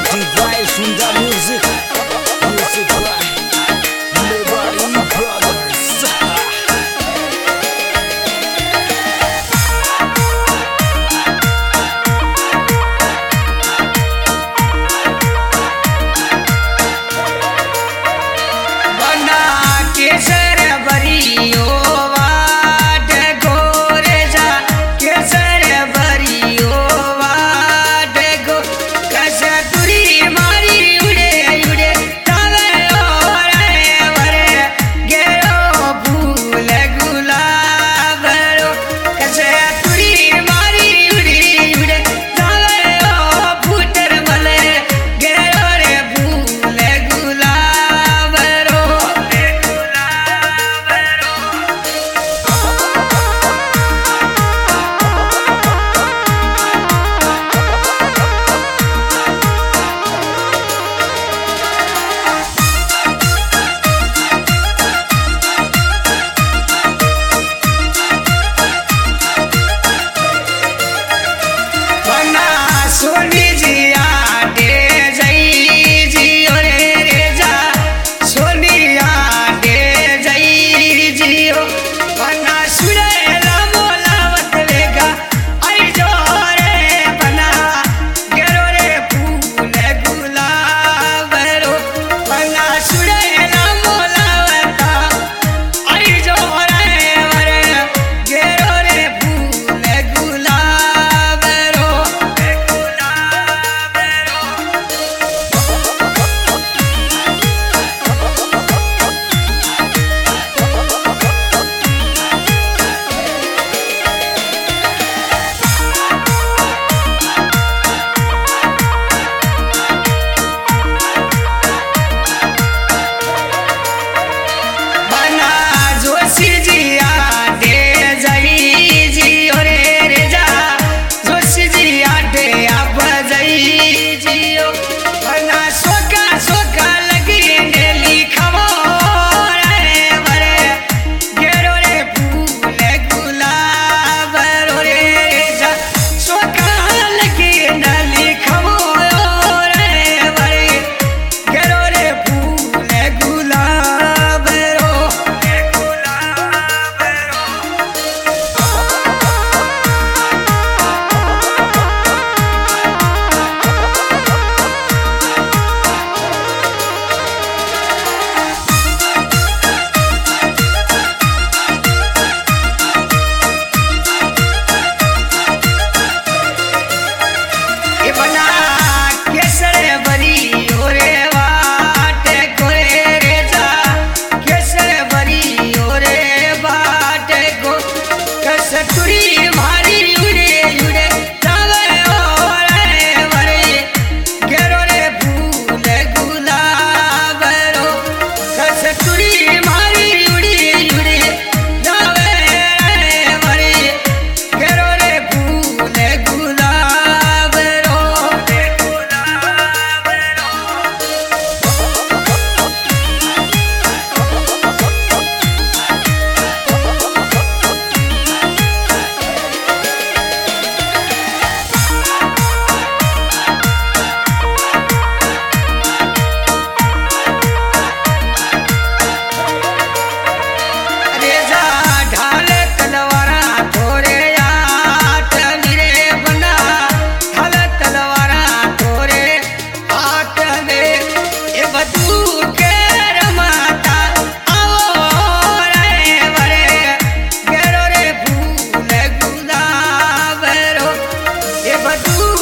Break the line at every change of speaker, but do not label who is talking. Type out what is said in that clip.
Positive vibes from the music. Music by Liberty Brothers.
बना केसर बरियो वाट गोरे जा केसर बरियो वाट गो कसतुरी मारी उड़े उड़े तवे ओरे वरे गेरो फूल गुलाब रो कसतुरी मारी उड़ी उड़े तवे ओ फूटर मले गेरो रे फूल गुलाब रो गुलाब रो बना सोनी जिया दे जई जियो रे जा सोनिया दे जई जियो बना सुरे मोलावत लेगा आई जो रे बना गेरो रे फूल गुलाब रो बना सुरे मोलावत आई जो रे वरे गेरो रे फूल गुलाब रो गुलाब रो बना जोशी जिया दे जई जियो रे जा जोशी जिया दे अब जई जियो बना सोका सोका लगी डेली खबो रे वरे गेरो रे फूल गुलाब रो रे जा सोका लगी डेली खबो रे वरे गेरो रे फूल गुलाब रो गुलाब रो ये बना केसर बरियो रे वाट गोरे रे जा केसर बरियो रे वाट गो कसतुरी मारी उड़े उड़े तवे ओरे वरे गेरो रे फूल गुलाब रो कसतुरी मारी उड़ी उड़े तवे वरे गेरो रे फूल गुलाब रो गुलाब रो रेजा ढाले तलवारा थोरे आठ मेरे बना ढाले तलवारा थोरे आठ में ये बदू के रमाता आओ रे वरे गेरो रे फूल गुलाब रो ये बदू